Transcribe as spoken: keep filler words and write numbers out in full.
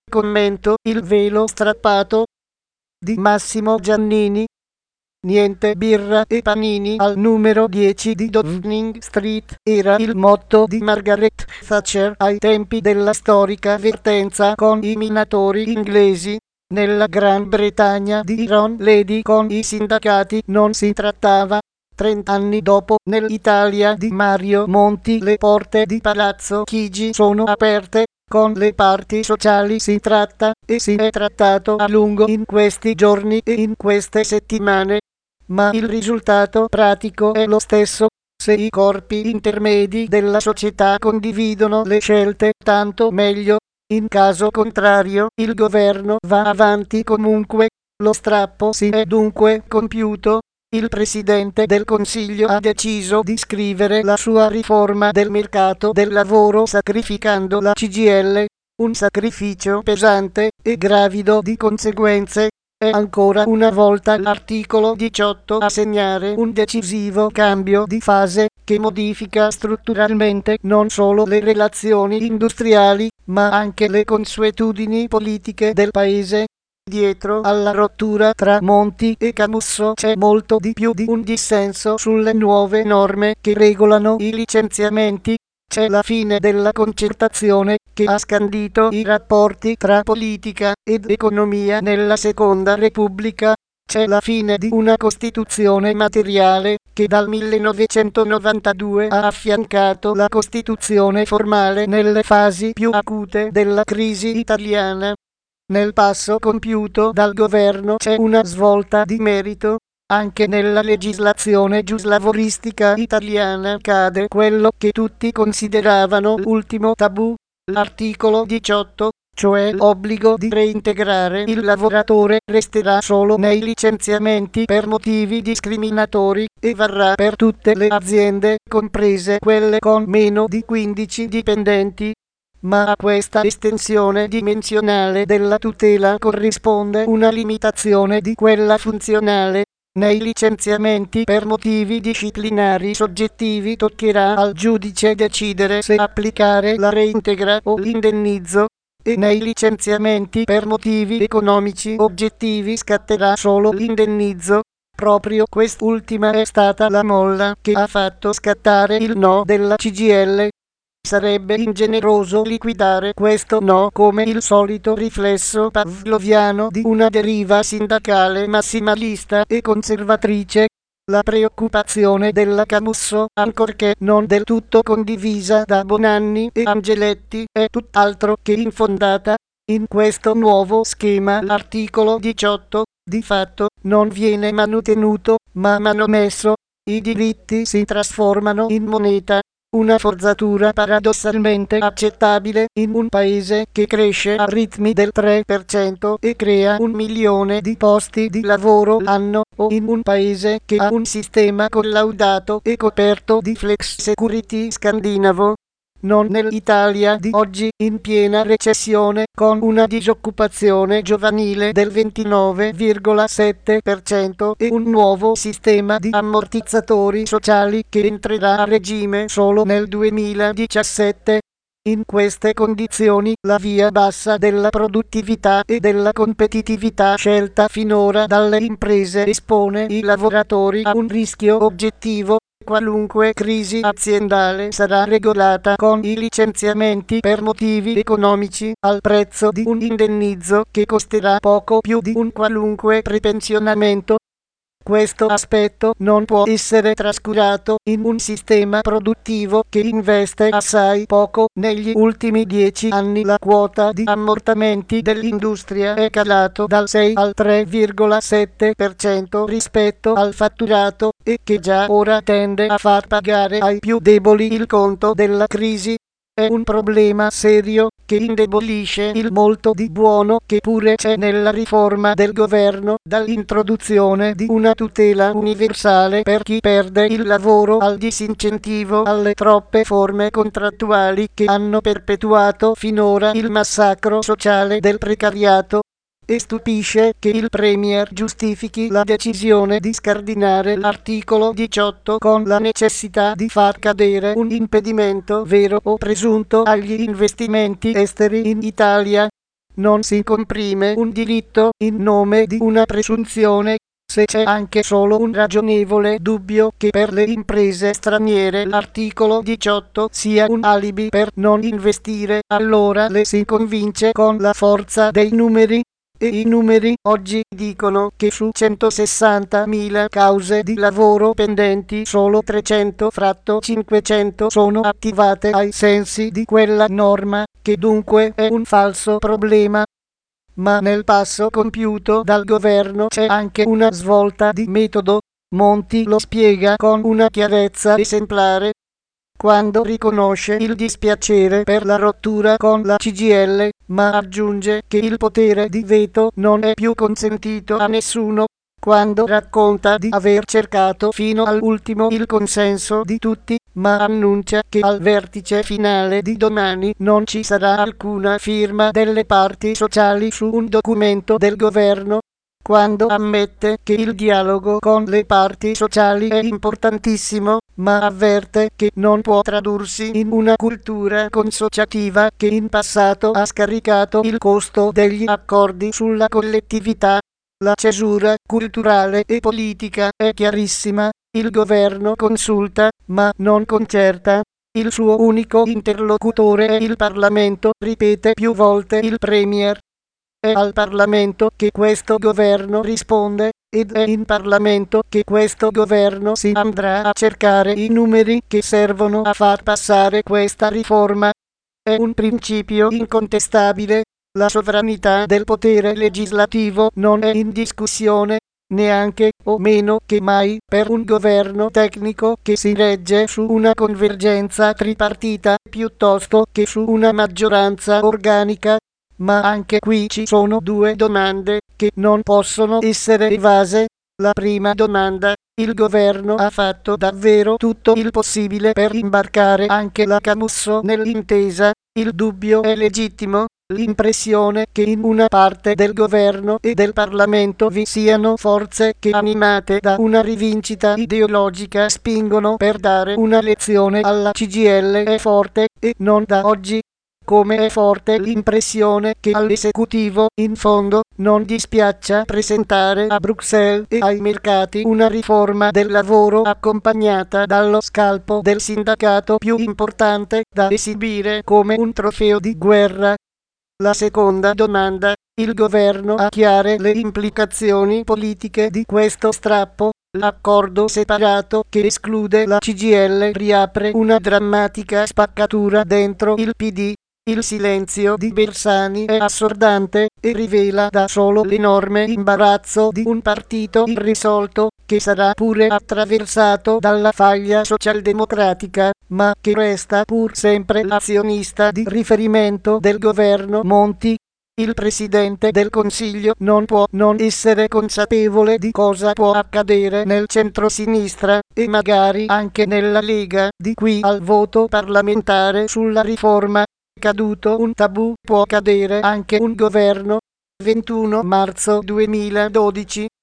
Commento: il velo strappato di Massimo Giannini. Niente birra e panini al numero dieci di Downing Street era il motto di Margaret Thatcher ai tempi della storica vertenza con i minatori inglesi. Nella Gran Bretagna di Iron Lady con i sindacati non si trattava. Trent'anni dopo, nell'Italia di Mario Monti, le porte di Palazzo Chigi sono aperte. Con le parti sociali si tratta, e si è trattato a lungo in questi giorni e in queste settimane. Ma il risultato pratico è lo stesso. Se i corpi intermedi della società condividono le scelte, tanto meglio. In caso contrario, il governo va avanti comunque. Lo strappo si è dunque compiuto. Il Presidente del Consiglio ha deciso di scrivere la sua riforma del mercato del lavoro sacrificando la C G I L, un sacrificio pesante e gravido di conseguenze. È ancora una volta l'articolo diciotto a segnare un decisivo cambio di fase che modifica strutturalmente non solo le relazioni industriali, ma anche le consuetudini politiche del Paese. Dietro alla rottura tra Monti e Camusso c'è molto di più di un dissenso sulle nuove norme che regolano i licenziamenti. C'è la fine della concertazione che ha scandito i rapporti tra politica ed economia nella Seconda Repubblica. C'è la fine di una Costituzione materiale che dal millenovecentonovantadue ha affiancato la Costituzione formale nelle fasi più acute della crisi italiana. Nel passo compiuto dal governo c'è una svolta di merito. Anche nella legislazione giuslavoristica italiana cade quello che tutti consideravano l'ultimo tabù, l'articolo diciotto, cioè l'obbligo di reintegrare il lavoratore resterà solo nei licenziamenti per motivi discriminatori e varrà per tutte le aziende, comprese quelle con meno di quindici dipendenti. Ma a questa estensione dimensionale della tutela corrisponde una limitazione di quella funzionale. Nei licenziamenti per motivi disciplinari soggettivi toccherà al giudice decidere se applicare la reintegra o l'indennizzo, e nei licenziamenti per motivi economici oggettivi scatterà solo l'indennizzo. Proprio quest'ultima è stata la molla che ha fatto scattare il no della C G I L. Sarebbe ingeneroso liquidare questo no come il solito riflesso pavloviano di una deriva sindacale massimalista e conservatrice. La preoccupazione della Camusso, ancorché non del tutto condivisa da Bonanni e Angeletti, è tutt'altro che infondata. In questo nuovo schema l'articolo diciotto, di fatto, non viene manutenuto, ma manomesso. I diritti si trasformano in moneta. Una forzatura paradossalmente accettabile in un paese che cresce a ritmi del tre per cento e crea un milione di posti di lavoro l'anno, o in un paese che ha un sistema collaudato e coperto di flex security scandinavo. Non nell'Italia di oggi in piena recessione con una disoccupazione giovanile del ventinove virgola sette per cento e un nuovo sistema di ammortizzatori sociali che entrerà a regime solo nel duemiladiciassette. In queste condizioni la via bassa della produttività e della competitività scelta finora dalle imprese espone i lavoratori a un rischio oggettivo. Qualunque crisi aziendale sarà regolata con i licenziamenti per motivi economici al prezzo di un indennizzo che costerà poco più di un qualunque prepensionamento. Questo aspetto non può essere trascurato in un sistema produttivo che investe assai poco. Negli ultimi dieci anni la quota di ammortamenti dell'industria è calato dal sei al tre virgola sette per cento rispetto al fatturato, e che già ora tende a far pagare ai più deboli il conto della crisi. È un problema serio che indebolisce il molto di buono che pure c'è nella riforma del governo, dall'introduzione di una tutela universale per chi perde il lavoro al disincentivo alle troppe forme contrattuali che hanno perpetuato finora il massacro sociale del precariato. E stupisce che il Premier giustifichi la decisione di scardinare l'articolo diciotto con la necessità di far cadere un impedimento vero o presunto agli investimenti esteri in Italia. non si comprime un diritto in nome di una presunzione. Se c'è anche solo un ragionevole dubbio che per le imprese straniere l'articolo diciotto sia un alibi per non investire, allora le si convince con la forza dei numeri. E i numeri oggi dicono che su centosessantamila cause di lavoro pendenti solo trecento fratto cinquecento sono attivate ai sensi di quella norma, che dunque è un falso problema. Ma nel passo compiuto dal governo c'è anche una svolta di metodo. Monti lo spiega con una chiarezza esemplare quando riconosce il dispiacere per la rottura con la C G I L, ma aggiunge che il potere di veto non è più consentito a nessuno, quando racconta di aver cercato fino all'ultimo il consenso di tutti, ma annuncia che al vertice finale di domani non ci sarà alcuna firma delle parti sociali su un documento del governo, quando ammette che il dialogo con le parti sociali è importantissimo, ma avverte che non può tradursi in una cultura consociativa che in passato ha scaricato il costo degli accordi sulla collettività. La cesura culturale e politica è chiarissima. Il governo consulta, ma non concerta. Il suo unico interlocutore è il Parlamento, ripete più volte il Premier. È al Parlamento che questo governo risponde, ed è in Parlamento che questo governo si andrà a cercare i numeri che servono a far passare questa riforma. È un principio incontestabile. La sovranità del potere legislativo non è in discussione, neanche o meno che mai per un governo tecnico che si regge su una convergenza tripartita piuttosto che su una maggioranza organica. Ma anche qui ci sono due domande che non possono essere evase. La prima domanda: il governo ha fatto davvero tutto il possibile per imbarcare anche la Camusso nell'intesa? Il dubbio è legittimo. L'impressione che in una parte del governo e del Parlamento vi siano forze che, animate da una rivincita ideologica, spingono per dare una lezione alla C G I L è forte, e non da oggi. Come è forte l'impressione che all'esecutivo, in fondo, non dispiaccia presentare a Bruxelles e ai mercati una riforma del lavoro accompagnata dallo scalpo del sindacato più importante, da esibire come un trofeo di guerra. La seconda domanda: il governo ha chiare le implicazioni politiche di questo strappo? L'accordo separato che esclude la C G I L riapre una drammatica spaccatura dentro il P D. Il silenzio di Bersani è assordante e rivela da solo l'enorme imbarazzo di un partito irrisolto, che sarà pure attraversato dalla faglia socialdemocratica, ma che resta pur sempre l'azionista di riferimento del governo Monti. Il Presidente del Consiglio non può non essere consapevole di cosa può accadere nel centrosinistra, e magari anche nella Lega, di qui al voto parlamentare sulla riforma. Caduto un tabù, può cadere anche un governo. ventuno marzo duemiladodici